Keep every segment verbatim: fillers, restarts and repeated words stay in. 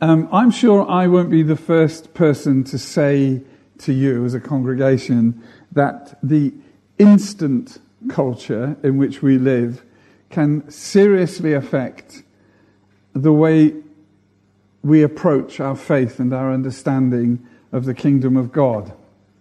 Um, I'm sure I won't be the first person to say to you as a congregation that the instant culture in which we live can seriously affect the way we approach our faith and our understanding of the kingdom of God.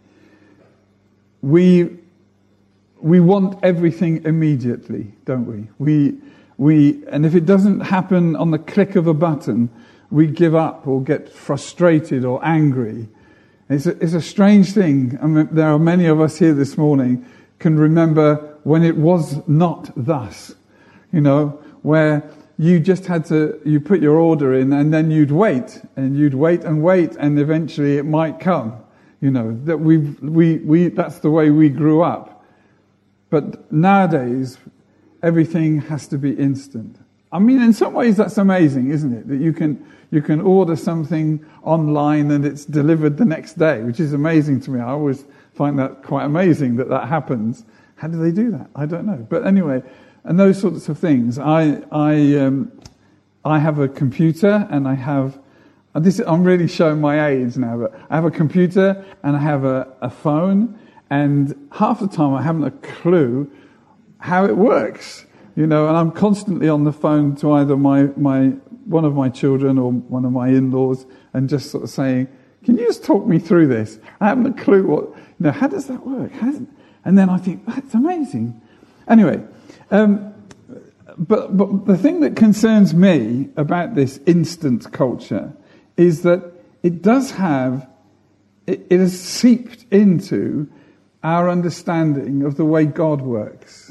We we want everything immediately, don't we? We we and if it doesn't happen on the click of a button, we give up or get frustrated or angry. It's a, it's a strange thing. I mean, there are many of us here this morning can remember when it was not thus, you know, where you just had to, you put your order in and then you'd wait and you'd wait and wait and eventually it might come, you know, that we we we that's the way we grew up. But nowadays, everything has to be instant. I mean, in some ways that's amazing, isn't it? That you can you can order something online and it's delivered the next day, which is amazing to me. I always find that quite amazing that that happens. How do they do that? I don't know. But anyway, and those sorts of things. I I um, I have a computer and I have this. I'm really showing my age now, but I have a computer and I have a, a phone, and half the time I haven't a clue how it works. You know, and I'm constantly on the phone to either my, my one of my children or one of my in-laws and just sort of saying, can you just talk me through this? I haven't a clue what, you know, how does that work? How does, and then I think, that's amazing. Anyway, um, but, but the thing that concerns me about this instant culture is that it does have, it, it has seeped into our understanding of the way God works.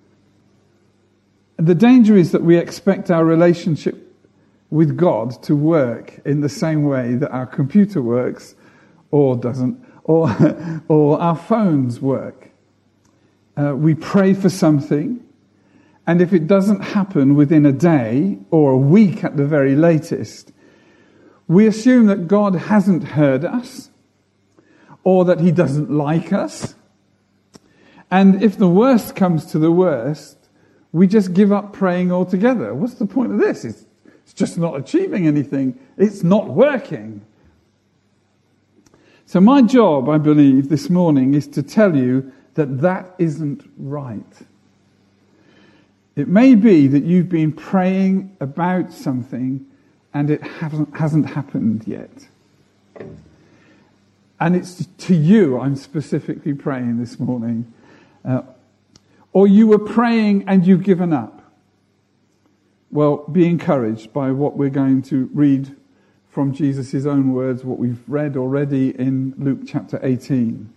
The danger is that we expect our relationship with God to work in the same way that our computer works or doesn't, or, or our phones work. Uh, we pray for something, and if it doesn't happen within a day or a week at the very latest, we assume that God hasn't heard us or that he doesn't like us. And if the worst comes to the worst, we just give up praying altogether. What's the point of this? It's, it's just not achieving anything. It's not working. So my job, I believe, this morning is to tell you that that isn't right. It may be that you've been praying about something and it hasn't, hasn't happened yet. And it's to you I'm specifically praying this morning. Uh, Or you were praying and you've given up. Well, be encouraged by what we're going to read from Jesus' own words, what we've read already in Luke chapter eighteen.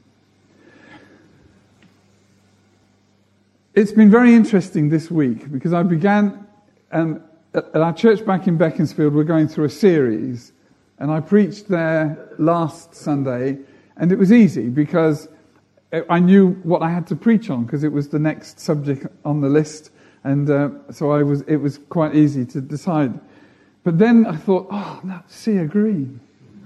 It's been very interesting this week because I began, um, at our church back in Beaconsfield, we're going through a series, and I preached there last Sunday, and it was easy because I knew what I had to preach on because it was the next subject on the list, and uh, so I was. It was quite easy to decide. But then I thought, oh, no, Sea Green,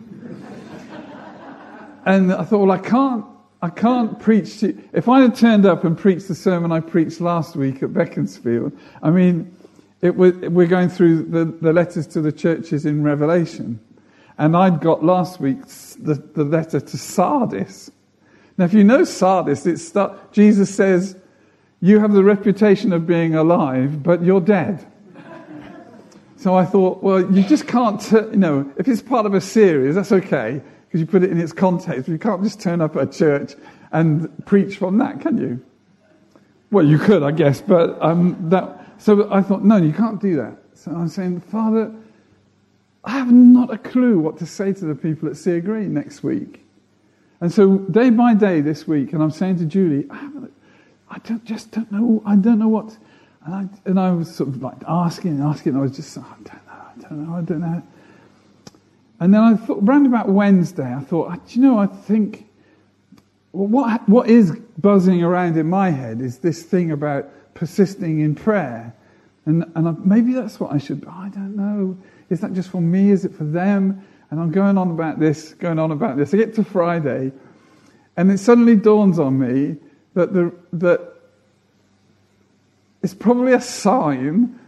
and I thought, well, I can't, I can't preach. To, if I had turned up and preached the sermon I preached last week at Beaconsfield, I mean, it was, we're going through the, the letters to the churches in Revelation, and I'd got last week's the, the letter to Sardis. Now, if you know Sardis, it's start, Jesus says, you have the reputation of being alive, but you're dead. So I thought, well, you just can't, t- you know, if it's part of a series, that's okay, because you put it in its context. But you can't just turn up at a church and preach from that, can you? Well, you could, I guess, but um, that. So I thought, no, you can't do that. So I'm saying, Father, I have not a clue what to say to the people at Sea Green next week. And so day by day this week, and I'm saying to Julie, I, haven't, I don't, just don't know, I don't know what, and I, and I was sort of like asking and asking, and I was just, oh, I don't know, I don't know, I don't know. And then I thought, round about Wednesday, I thought, do you know, I think, well, what what is buzzing around in my head is this thing about persisting in prayer. And, and I, maybe that's what I should, I don't know, is that just for me, is it for them? And I'm going on about this, going on about this. I get to Friday, and it suddenly dawns on me that the, that it's probably a sign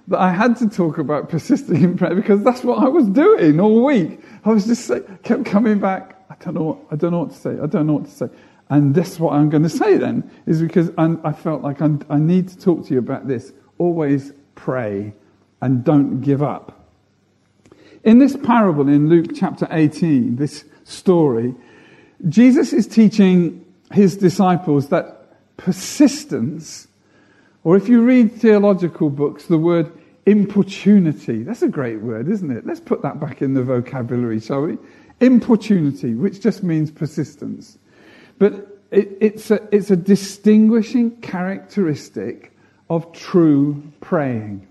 that I had to talk about persisting in prayer because that's what I was doing all week. I was just say, kept coming back. I don't know. What, I don't know what to say. I don't know what to say. And this is what I'm going to say then, is because I'm, I felt like I'm, I need to talk to you about this. Always pray and don't give up. In this parable in Luke chapter eighteen, this story, Jesus is teaching his disciples that persistence, or if you read theological books, the word importunity, that's a great word, isn't it? Let's put that back in the vocabulary, shall we? Importunity, which just means persistence. But it, it's, a, it's a distinguishing characteristic of true praying.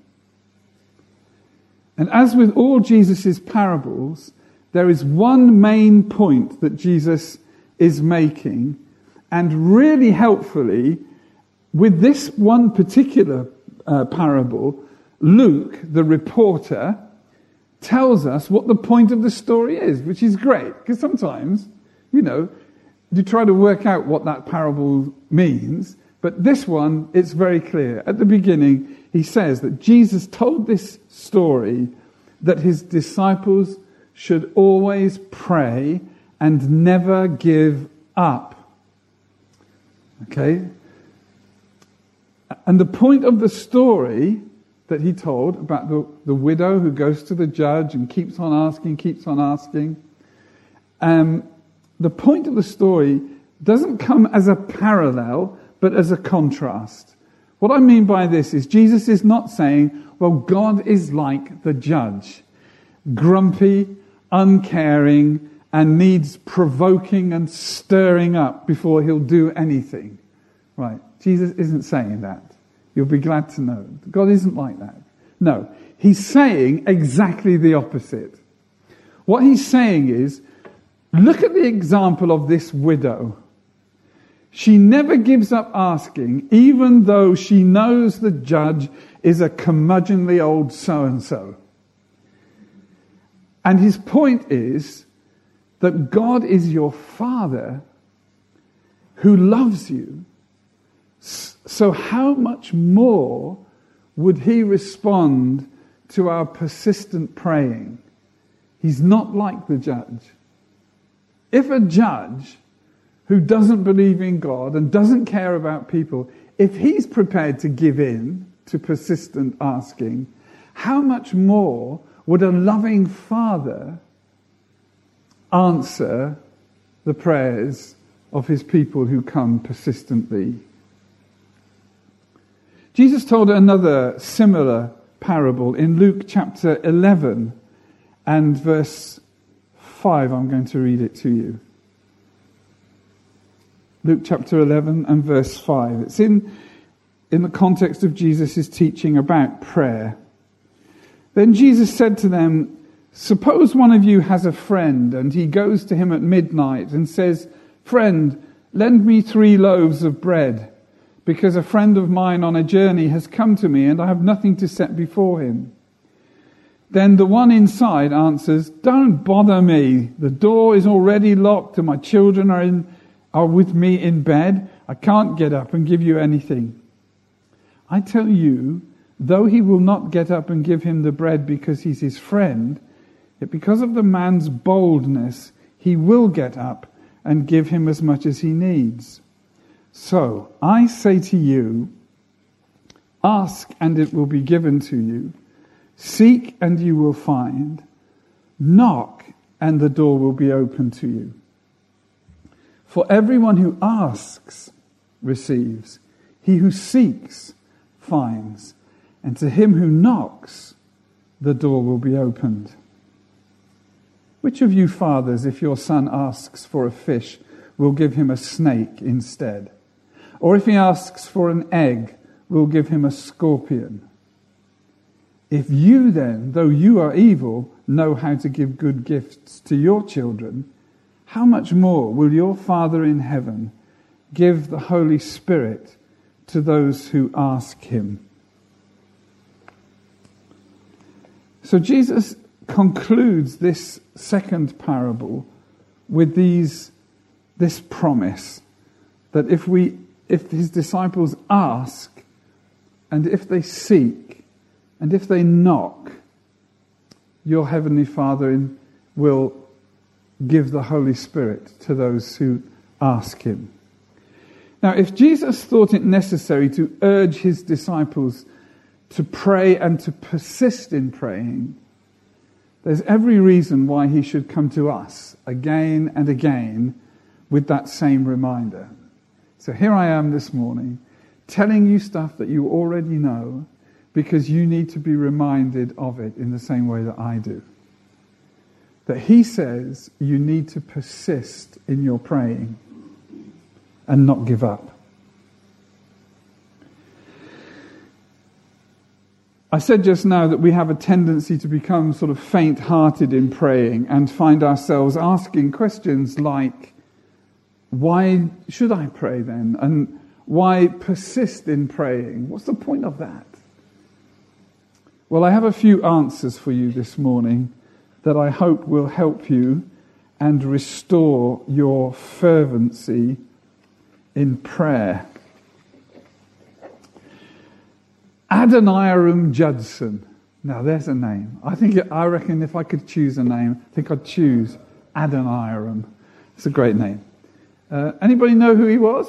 And as with all Jesus' parables, there is one main point that Jesus is making, and really helpfully, with this one particular uh, parable, Luke, the reporter, tells us what the point of the story is, which is great, because sometimes, you know, you try to work out what that parable means, but this one, it's very clear. At the beginning, he says that Jesus told this story that his disciples should always pray and never give up. Okay? And the point of the story that he told about the, the widow who goes to the judge and keeps on asking, keeps on asking, um, the point of the story doesn't come as a parallel, but as a contrast. What I mean by this is Jesus is not saying, well, God is like the judge, grumpy, uncaring, and needs provoking and stirring up before he'll do anything. Right? Jesus isn't saying that. You'll be glad to know. God isn't like that. No. He's saying exactly the opposite. What he's saying is, look at the example of this widow. She never gives up asking, even though she knows the judge is a curmudgeonly old so-and-so. And his point is that God is your Father who loves you. So how much more would he respond to our persistent praying? He's not like the judge. If a judge who doesn't believe in God and doesn't care about people, if he's prepared to give in to persistent asking, how much more would a loving Father answer the prayers of his people who come persistently? Jesus told another similar parable in Luke chapter eleven and verse five. I'm going to read it to you. Luke chapter eleven and verse five. It's in, in the context of Jesus' teaching about prayer. Then Jesus said to them, suppose one of you has a friend and he goes to him at midnight and says, friend, lend me three loaves of bread, because a friend of mine on a journey has come to me and I have nothing to set before him. Then the one inside answers, don't bother me. The door is already locked and my children are in, are with me in bed. I can't get up and give you anything. I tell you, though he will not get up and give him the bread because he's his friend, yet because of the man's boldness, he will get up and give him as much as he needs. So, I say to you, ask and it will be given to you. Seek and you will find. Knock and the door will be open to you. For everyone who asks receives. He who seeks finds. And to him who knocks, the door will be opened. Which of you fathers, if your son asks for a fish, will give him a snake instead? Or if he asks for an egg, will give him a scorpion? If you then, though you are evil, know how to give good gifts to your children, how much more will your Father in heaven give the Holy Spirit to those who ask him? So Jesus concludes this second parable with these, this promise that if we, if his disciples ask and if they seek, And if they knock, your Heavenly Father in, will give the Holy Spirit to those who ask him. Now, if Jesus thought it necessary to urge his disciples to pray and to persist in praying, there's every reason why he should come to us again and again with that same reminder. So here I am this morning, telling you stuff that you already know, because you need to be reminded of it in the same way that I do. That he says you need to persist in your praying and not give up. I said just now that we have a tendency to become sort of faint-hearted in praying and find ourselves asking questions like, why should I pray then? And why persist in praying? What's the point of that? Well, I have a few answers for you this morning that I hope will help you and restore your fervency in prayer. Adoniram Judson. Now there's a name. I think I reckon if I could choose a name, I think I'd choose Adoniram. It's a great name. Uh, anybody know who he was?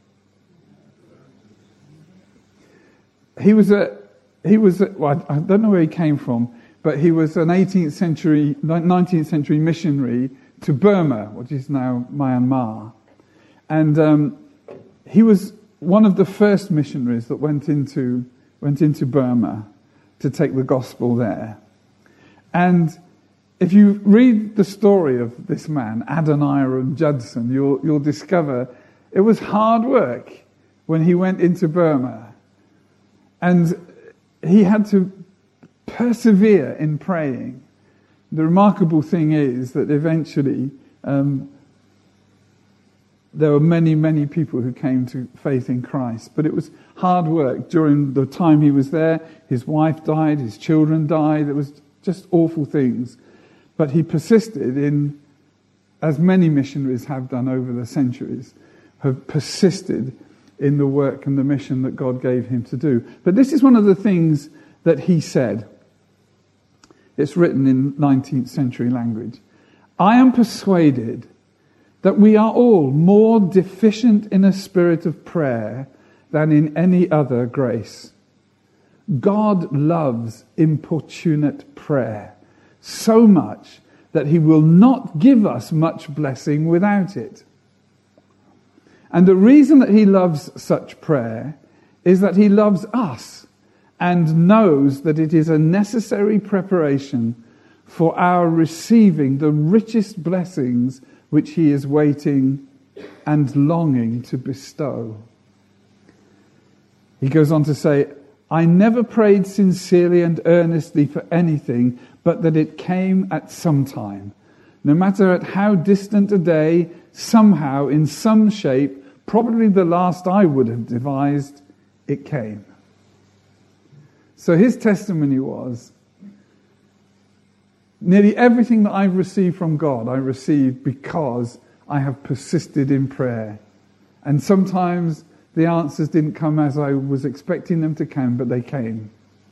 He was a he was a, well, I don't know where he came from, but he was an eighteenth century, nineteenth century missionary to Burma, which is now Myanmar, and um, he was one of the first missionaries that went into went into Burma to take the gospel there. And if you read the story of this man, Adoniram Judson, you'll, you'll discover it was hard work when he went into Burma. And he had to persevere in praying. The remarkable thing is that eventually um, there were many, many people who came to faith in Christ. But it was hard work. During the time he was there, his wife died, his children died. It was just awful things. But he persisted in, as many missionaries have done over the centuries, have persisted in the work and the mission that God gave him to do. But this is one of the things that he said. It's written in nineteenth century language. I am persuaded that we are all more deficient in a spirit of prayer than in any other grace. God loves importunate prayer so much that he will not give us much blessing without it. And the reason that he loves such prayer is that he loves us and knows that it is a necessary preparation for our receiving the richest blessings which he is waiting and longing to bestow. He goes on to say, I never prayed sincerely and earnestly for anything but that it came at some time. No matter at how distant a day, somehow, in some shape, probably the last I would have devised, it came. So his testimony was, nearly everything that I've received from God, I received because I have persisted in prayer. And sometimes the answers didn't come as I was expecting them to come, but they came.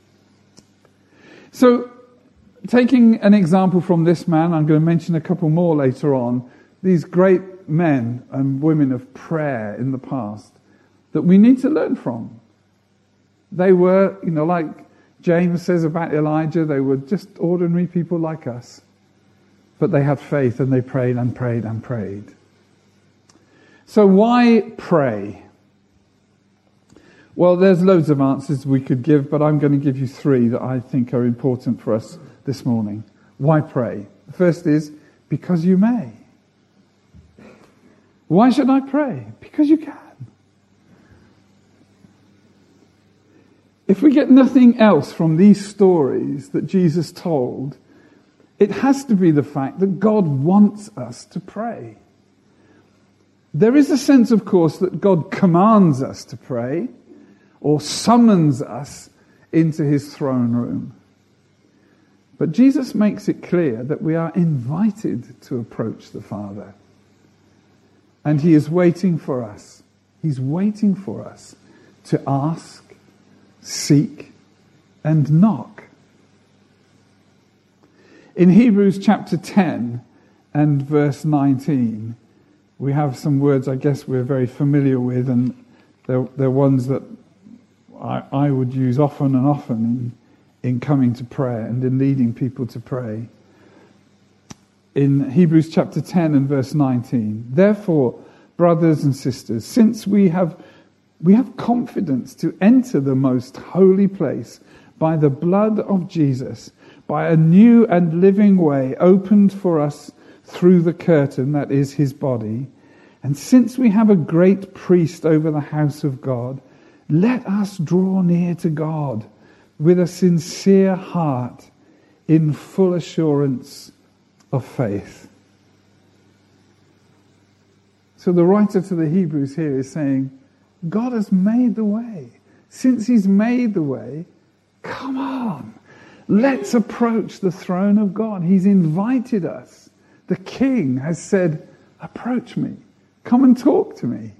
So, taking an example from this man, I'm going to mention a couple more later on, these great men and women of prayer in the past that we need to learn from. They were, you know, like James says about Elijah, they were just ordinary people like us. But they had faith and they prayed and prayed and prayed. So why pray? Well, there's loads of answers we could give, but I'm going to give you three that I think are important for us this morning. Why pray? The first is, because you may. Why should I pray? Because you can. If we get nothing else from these stories that Jesus told, it has to be the fact that God wants us to pray. There is a sense, of course, that God commands us to pray or summons us into his throne room. But Jesus makes it clear that we are invited to approach the Father. And he is waiting for us. He's waiting for us to ask, seek, and knock. In Hebrews chapter ten and verse nineteen, we have some words I guess we're very familiar with, and they're, they're ones that I, I would use often and often in, in coming to prayer and in leading people to pray. In Hebrews chapter ten and verse nineteen, therefore, brothers and sisters, since we have we have confidence to enter the most holy place by the blood of Jesus, by a new and living way opened for us through the curtain that is his body, and since we have a great priest over the house of God, let us draw near to God with a sincere heart in full assurance of faith. So the writer to the Hebrews here is saying, God has made the way. Since he's made the way, come on, let's approach the throne of God. He's invited us. The King has said, approach me. Come and talk to me.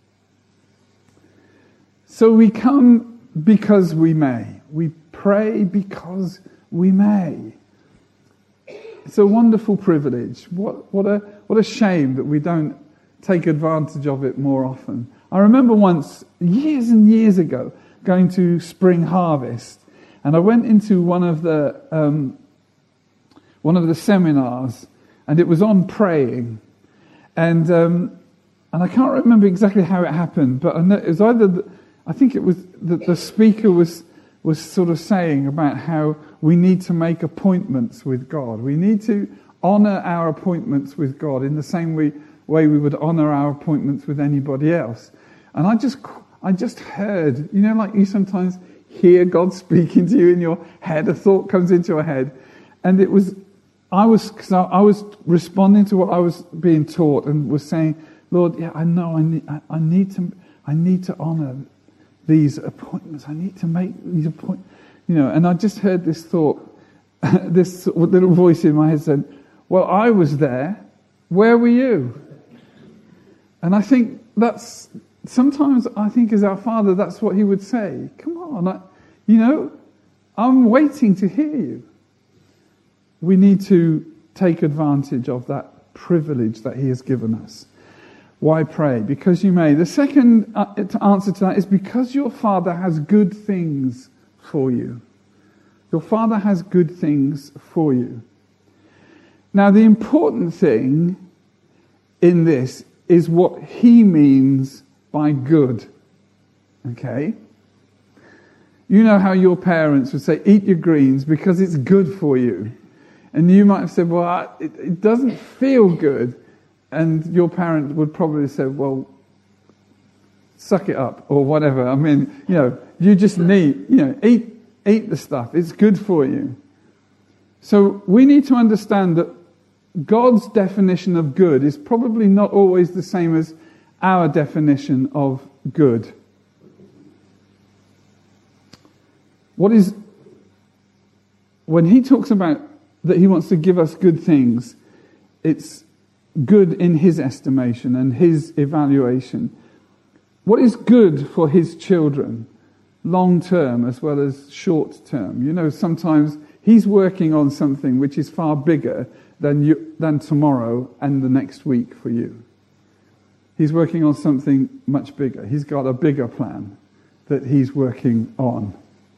So we come because we may. We pray because we may. It's a wonderful privilege. What, what a, what a shame that we don't take advantage of it more often. I remember once, years and years ago, going to Spring Harvest, and I went into one of the um, one of the seminars, and it was on praying, and um, and I can't remember exactly how it happened, but I know it was either the, I think it was that the speaker was was sort of saying about how we need to make appointments with God. We need to honour our appointments with God in the same way, way we would honour our appointments with anybody else. And I just, I just heard, you know, like you sometimes hear God speaking to you in your head, a thought comes into your head, and it was, I was, cause I, I was responding to what I was being taught and was saying, Lord, yeah, I know, I need, I, I need to, I need to honour these appointments. I need to make these appointments, you know. And I just heard this thought, this little voice in my head said, "Well, I was there. Where were you?" And I think that's. Sometimes I think as our Father, that's what he would say. Come on, I, you know, I'm waiting to hear you. We need to take advantage of that privilege that he has given us. Why pray? Because you may. The second answer to that is because your Father has good things for you. Your Father has good things for you. Now, the important thing in this is what he means by good. Okay? You know how your parents would say, eat your greens because it's good for you. And you might have said, well, it, it doesn't feel good. And your parent would probably say, well, suck it up or whatever. I mean, you know, you just need, you know, eat, eat the stuff. It's good for you. So we need to understand that God's definition of good is probably not always the same as our definition of good. What is, when he talks about that he wants to give us good things, it's good in his estimation and his evaluation. What is good for his children, long term as well as short term? You know, sometimes he's working on something which is far bigger than you, than tomorrow and the next week for you. He's working on something much bigger. He's got a bigger plan that he's working on.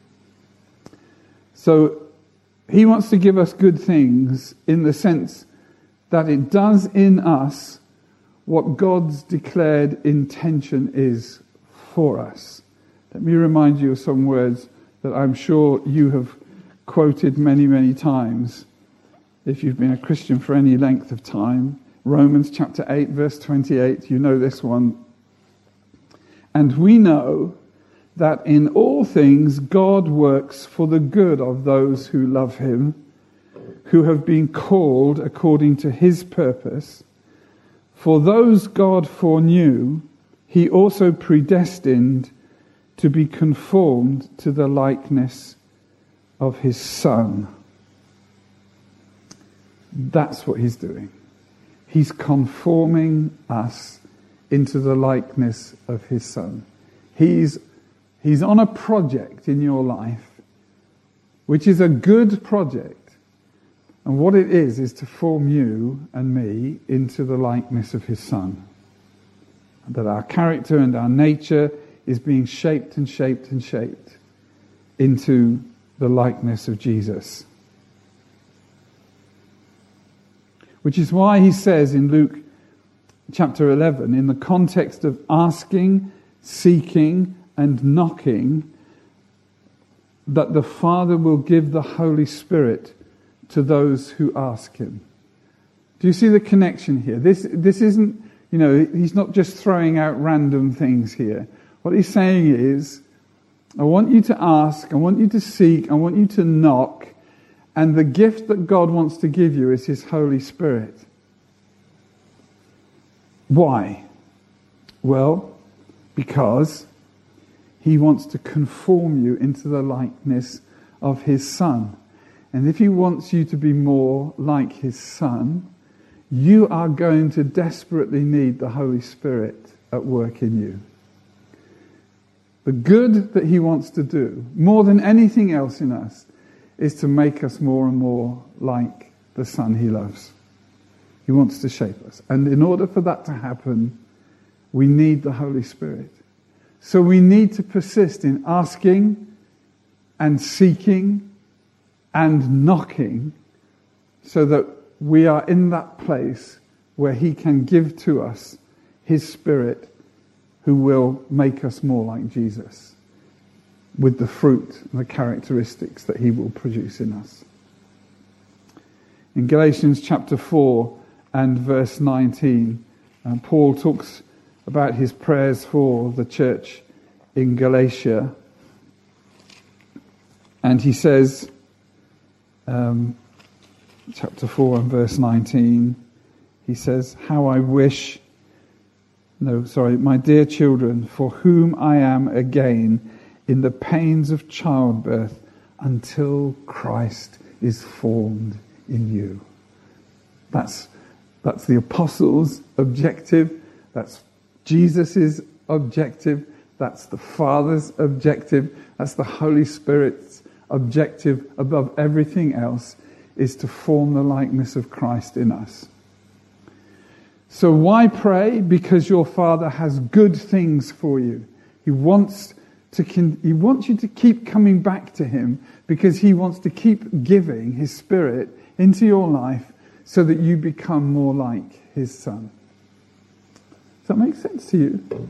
So he wants to give us good things in the sense that it does in us what God's declared intention is for us. Let me remind you of some words that I'm sure you have quoted many, many times if you've been a Christian for any length of time. Romans chapter eight, verse twenty-eight, you know this one. And we know that in all things God works for the good of those who love him, who have been called according to his purpose. For those God foreknew, he also predestined to be conformed to the likeness of his Son. That's what he's doing. He's conforming us into the likeness of his Son. He's, he's on a project in your life which is a good project. And what it is, is to form you and me into the likeness of his Son. That our character and our nature is being shaped and shaped and shaped into the likeness of Jesus. Which is why he says in Luke chapter eleven, in the context of asking, seeking, and knocking, that the Father will give the Holy Spirit to those who ask him. Do you see the connection here? This this isn't, you know, he's not just throwing out random things here. What he's saying is, I want you to ask, I want you to seek, I want you to knock, and the gift that God wants to give you is his Holy Spirit. Why? Well, because he wants to conform you into the likeness of his Son. And if he wants you to be more like his Son, you are going to desperately need the Holy Spirit at work in you. The good that he wants to do, more than anything else in us, is to make us more and more like the Son he loves. He wants to shape us. And in order for that to happen, we need the Holy Spirit. So we need to persist in asking and seeking and knocking, so that we are in that place where he can give to us his Spirit, who will make us more like Jesus with the fruit and the characteristics that he will produce in us. In Galatians chapter four and verse nineteen, uh, Paul talks about his prayers for the church in Galatia, and he says, Um, chapter four and verse nineteen, he says, how I wish, no, sorry, my dear children, for whom I am again in the pains of childbirth until Christ is formed in you. That's, that's the apostles' objective, that's Jesus' objective, that's the Father's objective, that's the Holy Spirit's objective above everything else, is to form the likeness of Christ in us. So why pray? Because your Father has good things for you. He wants to he wants you to keep coming back to him, because he wants to keep giving his Spirit into your life so that you become more like his Son. Does that make sense to you?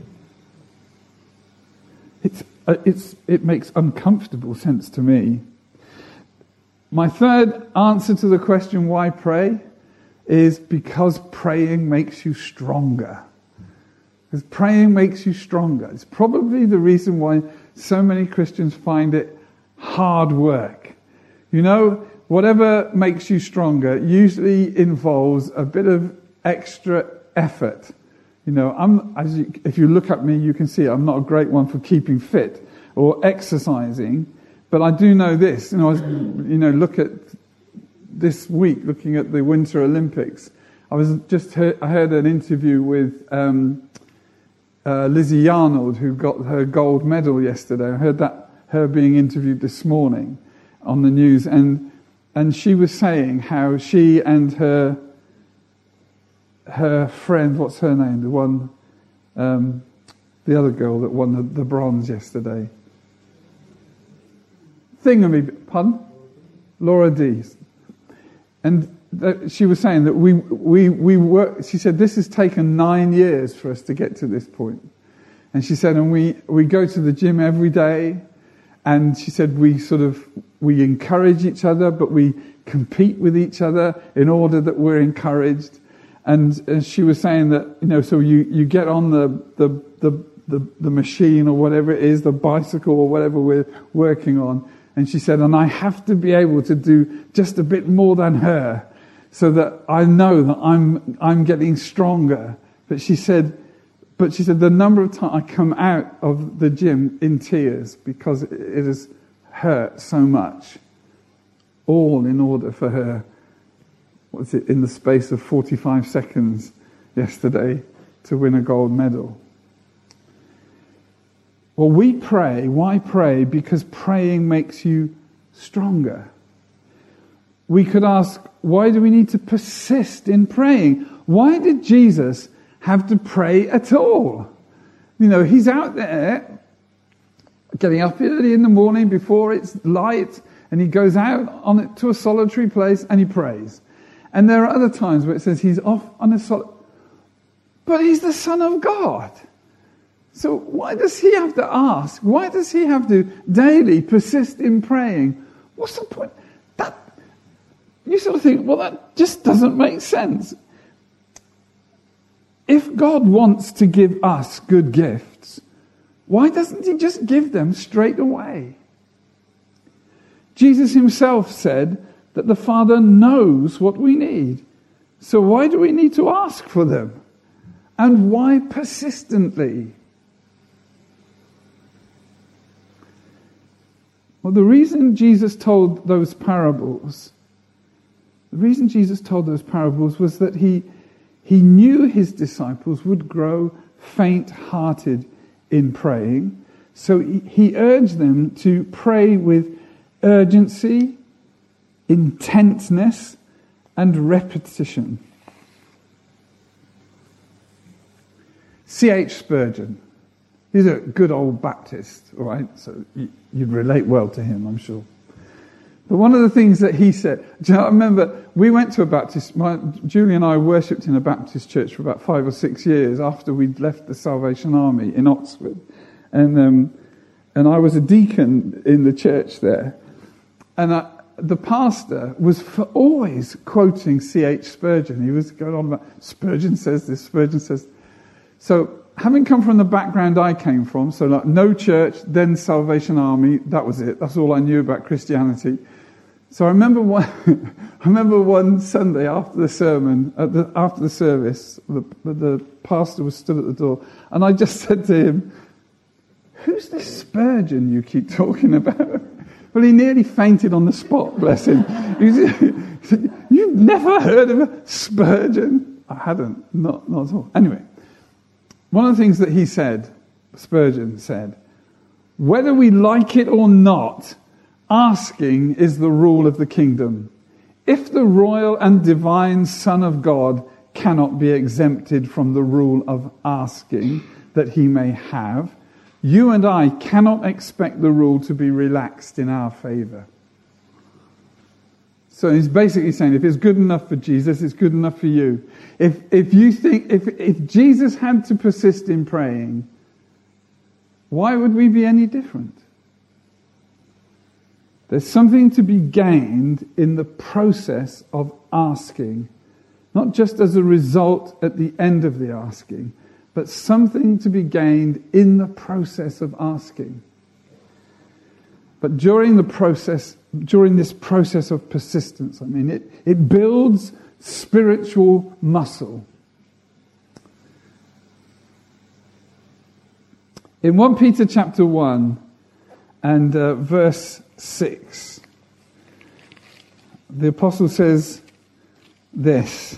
It's Uh, it's, it makes uncomfortable sense to me. My third answer to the question, why pray, is because praying makes you stronger. Because praying makes you stronger. It's probably the reason why so many Christians find it hard work. You know, whatever makes you stronger usually involves a bit of extra effort. You know, I'm, as you, if you look at me, you can see I'm not a great one for keeping fit or exercising, but I do know this. You know, I was, you know, look at this week, looking at the Winter Olympics. I was just heard, I heard an interview with um, uh, Lizzie Yarnold, who got her gold medal yesterday. I heard that her being interviewed this morning on the news, and and she was saying how she and her. Her friend, what's her name? The one, um, the other girl that won the, the bronze yesterday. Thingamy, pardon? Laura Dees. And th- she was saying that we we we work. She said this has taken nine years for us to get to this point. And she said, and we we go to the gym every day. And she said we sort of we encourage each other, but we compete with each other in order that we're encouraged. And, and she was saying that, you know, so you, you get on the, the, the, the, the machine or whatever it is, the bicycle or whatever we're working on. And she said, and I have to be able to do just a bit more than her so that I know that I'm, I'm getting stronger. But she said, but she said, the number of times I come out of the gym in tears because it, it has hurt so much, all in order for her, what's it, in the space of forty-five seconds yesterday to win a gold medal. Well, we pray. Why pray? Because praying makes you stronger. We could ask, why do we need to persist in praying? Why did Jesus have to pray at all? You know, he's out there getting up early in the morning before it's light, and he goes out on it to a solitary place and he prays. And there are other times where it says he's off on a solitary, but he's the Son of God. So why does he have to ask? Why does he have to daily persist in praying? What's the point? That, you sort of think, well, that just doesn't make sense. If God wants to give us good gifts, why doesn't he just give them straight away? Jesus himself said that the Father knows what we need. So why do we need to ask for them? And why persistently? Well, the reason Jesus told those parables, the reason Jesus told those parables was that he, he knew his disciples would grow faint-hearted in praying. So he, he urged them to pray with urgency, intentness, and repetition. C H Spurgeon, he's a good old Baptist, all right? So you'd relate well to him, I'm sure. But one of the things that he said, do you know, I remember we went to a Baptist, my, Julie and I worshipped in a Baptist church for about five or six years after we'd left the Salvation Army in Oxford. And um, and I was a deacon in the church there. And I, the pastor was for always quoting C H Spurgeon. He was going on about, Spurgeon says this, Spurgeon says. So having come from the background I came from, so like no church, then Salvation Army, that was it. That's all I knew about Christianity. So I remember one, I remember one Sunday after the sermon, at the, after the service, the, the pastor was stood at the door, and I just said to him, "Who's this Spurgeon you keep talking about?" Well, he nearly fainted on the spot, bless him. He said, "You've never heard of a Spurgeon?" I hadn't, not, not at all. Anyway, one of the things that he said, Spurgeon said, "Whether we like it or not, asking is the rule of the kingdom. If the royal and divine Son of God cannot be exempted from the rule of asking that he may have, you and I cannot expect the rule to be relaxed in our favour." So he's basically saying, if it's good enough for Jesus, it's good enough for you. If if you think if if Jesus had to persist in praying, why would we be any different? There's something to be gained in the process of asking, not just as a result at the end of the asking, but something to be gained in the process of asking. But during the process, during this process of persistence, I mean, it, it builds spiritual muscle. In First Peter chapter one and uh, verse six, the apostle says this.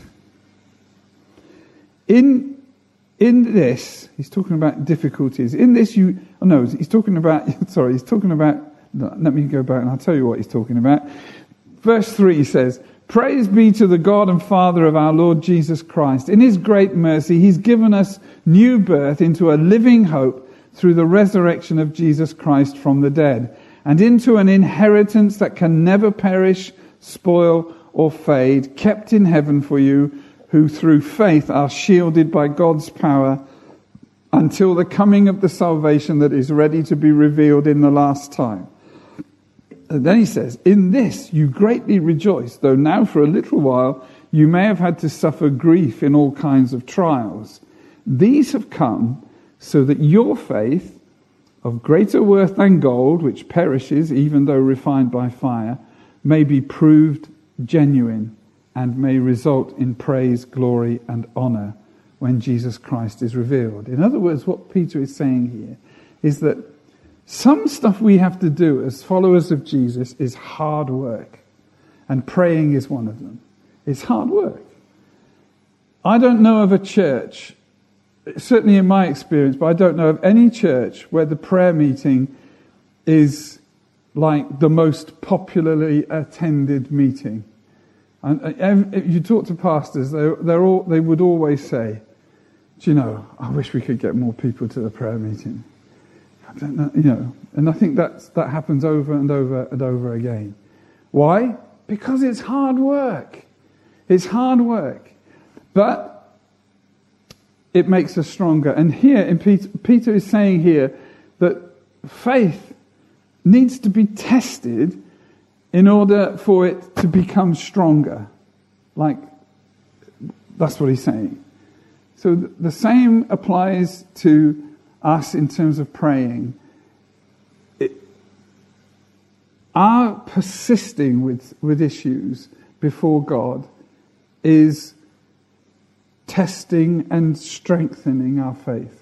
In In this, he's talking about difficulties. In this you, oh no, he's talking about, sorry, he's talking about, no, let me go back and I'll tell you what he's talking about. Verse three says, "Praise be to the God and Father of our Lord Jesus Christ. In his great mercy, he's given us new birth into a living hope through the resurrection of Jesus Christ from the dead, and into an inheritance that can never perish, spoil, or fade, kept in heaven for you, who through faith are shielded by God's power until the coming of the salvation that is ready to be revealed in the last time." And then he says, "In this you greatly rejoice, though now for a little while you may have had to suffer grief in all kinds of trials. These have come so that your faith, of greater worth than gold, which perishes even though refined by fire, may be proved genuine and may result in praise, glory, and honor when Jesus Christ is revealed." In other words, what Peter is saying here is that some stuff we have to do as followers of Jesus is hard work. And praying is one of them. It's hard work. I don't know of a church, certainly in my experience, but I don't know of any church where the prayer meeting is like the most popularly attended meeting. And if you talk to pastors, they're, they're all, they would always say, do you know, I wish we could get more people to the prayer meeting. I don't know, you know, and I think that's, that happens over and over and over again. Why? Because it's hard work. It's hard work. But it makes us stronger. And here, in Peter, Peter is saying here that faith needs to be tested in order for it to become stronger. Like, that's what he's saying. So th- the same applies to us in terms of praying. It, our persisting with, with issues before God is testing and strengthening our faith.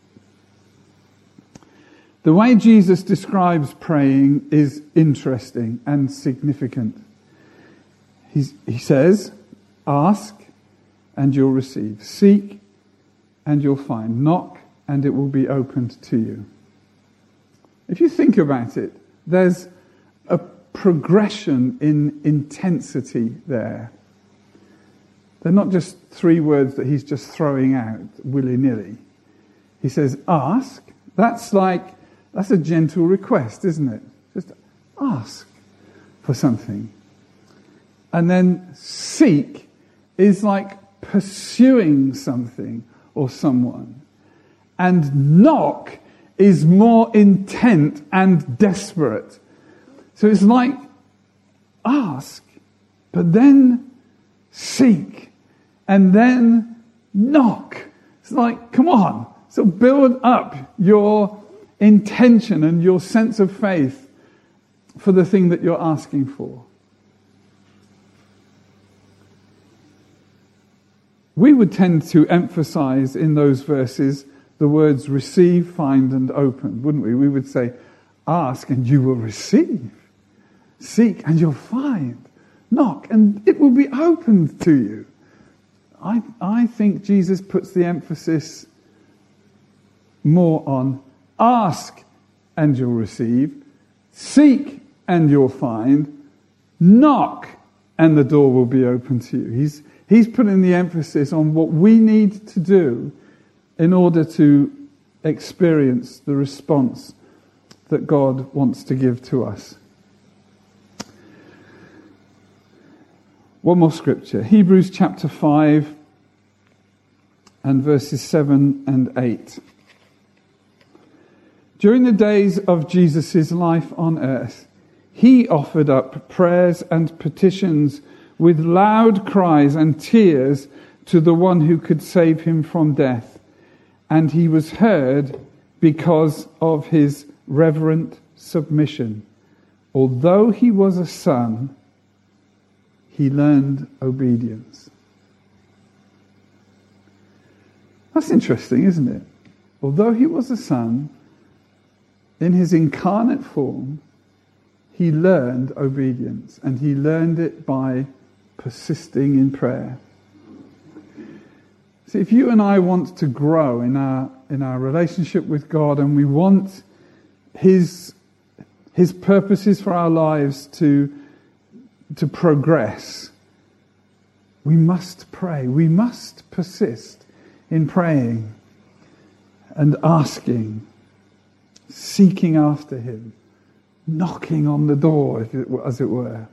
The way Jesus describes praying is interesting and significant. He's, he says, ask and you'll receive. Seek and you'll find. Knock and it will be opened to you. If you think about it, there's a progression in intensity there. They're not just three words that he's just throwing out willy-nilly. He says, ask. That's like, that's a gentle request, isn't it? Just ask for something. And then seek is like pursuing something or someone. And knock is more intent and desperate. So it's like ask, but then seek, and then knock. It's like, come on. So build up your intention and your sense of faith for the thing that you're asking for. We would tend to emphasize in those verses the words receive, find, and open, wouldn't we? We would say, ask and you will receive. Seek and you'll find. Knock and it will be opened to you. I, I think Jesus puts the emphasis more on ask and you'll receive, seek and you'll find, knock and the door will be open to you. He's, he's putting the emphasis on what we need to do in order to experience the response that God wants to give to us. One more scripture, Hebrews chapter five and verses seven and eight. During the days of Jesus' life on earth, he offered up prayers and petitions with loud cries and tears to the one who could save him from death. And he was heard because of his reverent submission. Although he was a son, he learned obedience. That's interesting, isn't it? Although he was a son, in his incarnate form, he learned obedience, and he learned it by persisting in prayer. See, if you and I want to grow in our in our relationship with God, and we want His His purposes for our lives to to progress, we must pray. We must persist in praying and asking, seeking after Him, knocking on the door, as it were.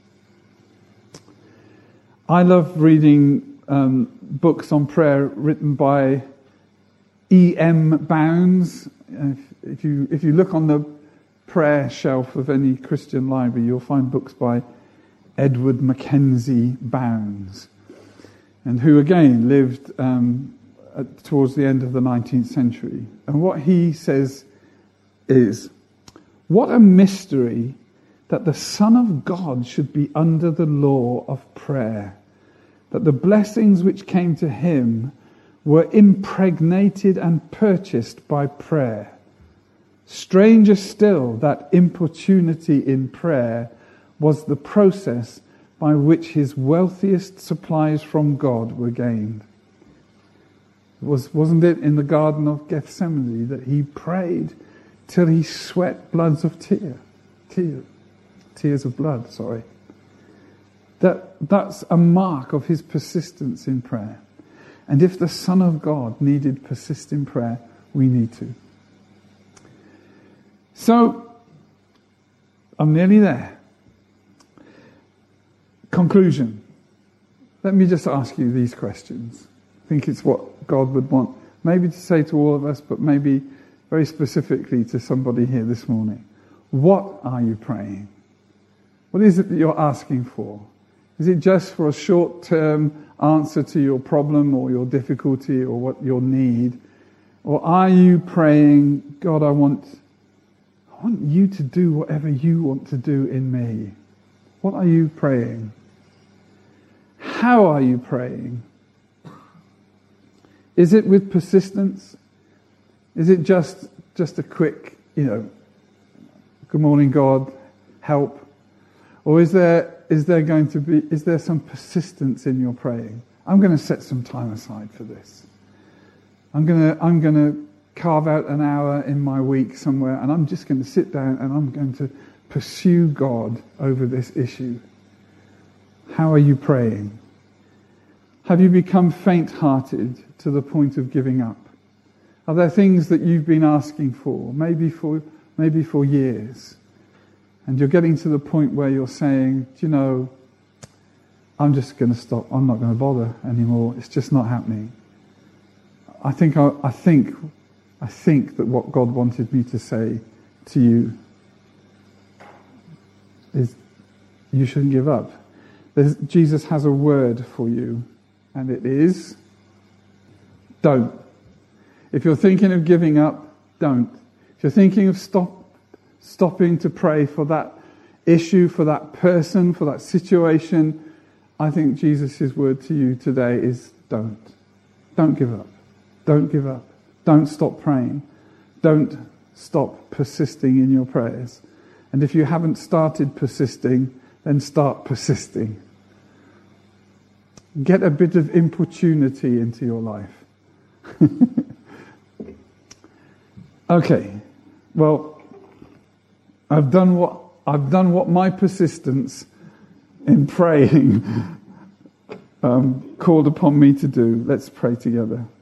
I love reading um, books on prayer written by E M Bounds. If, if you if you look on the prayer shelf of any Christian library, you'll find books by Edward Mackenzie Bounds, and who again lived um, at, towards the end of the nineteenth century. And what he says is, what a mystery that the Son of God should be under the law of prayer, that the blessings which came to him were impregnated and purchased by prayer. Stranger still that importunity in prayer was the process by which his wealthiest supplies from God were gained. It was, wasn't it in the Garden of Gethsemane that he prayed till he sweat bloods of tear, tears, tears of blood, sorry. That, that's a mark of his persistence in prayer. And if the Son of God needed persistent prayer, we need to. So, I'm nearly there. Conclusion. Let me just ask you these questions. I think it's what God would want maybe to say to all of us, but maybe very specifically to somebody here this morning. What are you praying? What is it that you're asking for? Is it just for a short-term answer to your problem or your difficulty or what your need? Or are you praying, God, I want, I want you to do whatever you want to do in me? What are you praying? How are you praying? Is it with persistence? Is it just just a quick, you know, good morning, God, help? Or is there is there going to be is there some persistence in your praying? I'm going to set some time aside for this. I'm going to I'm going to carve out an hour in my week somewhere, and I'm just going to sit down and I'm going to pursue God over this issue. How are you praying? Have you become faint-hearted to the point of giving up? Are there things that you've been asking for, maybe for maybe for years, and you're getting to the point where you're saying, do you know, I'm just going to stop. I'm not going to bother anymore. It's just not happening. I think I, I think I think that what God wanted me to say to you is, you shouldn't give up. There's, Jesus has a word for you, and it is, don't. If you're thinking of giving up, don't. If you're thinking of stop, stopping to pray for that issue, for that person, for that situation, I think Jesus' word to you today is don't. Don't give up. Don't give up. Don't stop praying. Don't stop persisting in your prayers. And if you haven't started persisting, then start persisting. Get a bit of importunity into your life. Okay, well, I've done what I've done what my persistence in praying um, called upon me to do. Let's pray together.